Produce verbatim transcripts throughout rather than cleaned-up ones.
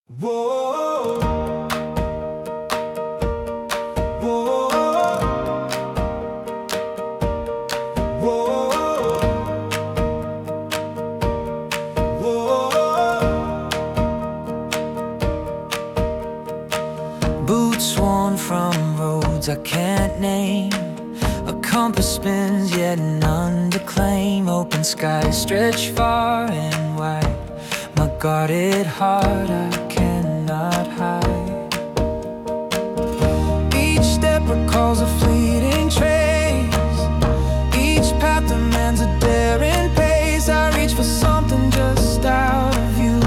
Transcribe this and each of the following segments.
Whoa, whoa, whoa, whoa. Boots worn from roads I can't name. A compass spins yet none to claim. Open skies stretch far and wide. My guarded heart I cannot hide. Each step recalls a fleeting trace. Each path demands a daring pace. I reach for something just out of view.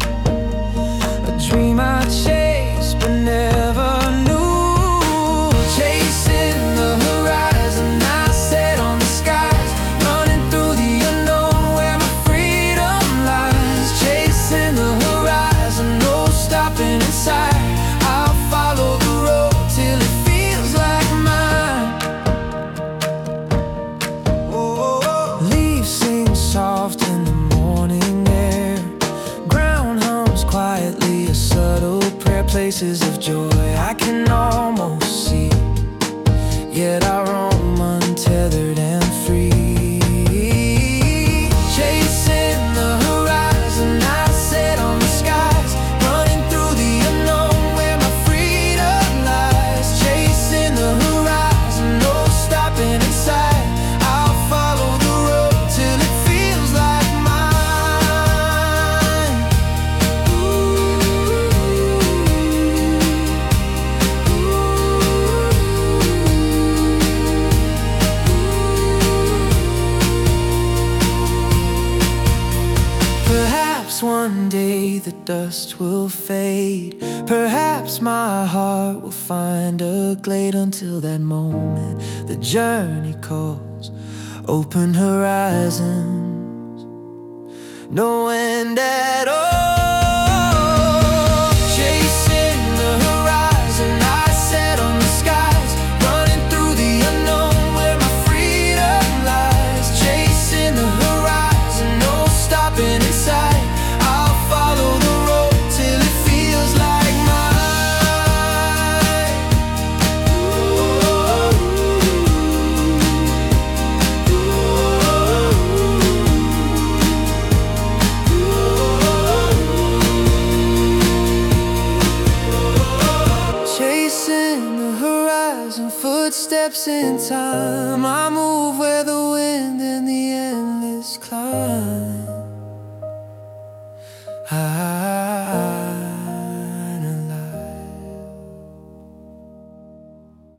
A dream I chase but never knew. Chasing the horizon I set on the skies. Running through the unknown where my freedom lies. Chasing the horizon, no stopping inside. I'll follow the road till it feels like mine. Oh, Leaves sing soft in the morning air. Ground hums quietly, a subtle prayer. Places of joy I can almost see. Yet I roam untethered and free. Chasing the horizon I set on the skies. Running through the unknown where my freedom lies. Chasing the horizon, no stopping inside. I'll follow the road till it feels like mine. Perhaps one day the dust will fade. Perhaps my heart will find a glade. Until that moment, the journey calls. Open horizons, no end at all. Chasing the horizon I set on the skies. Running through the unknown where my freedom lies. Chasing the horizon, no stopping inside. I'll follow the road till it feels like mine. Chasing the horizon, footsteps in time. I move where the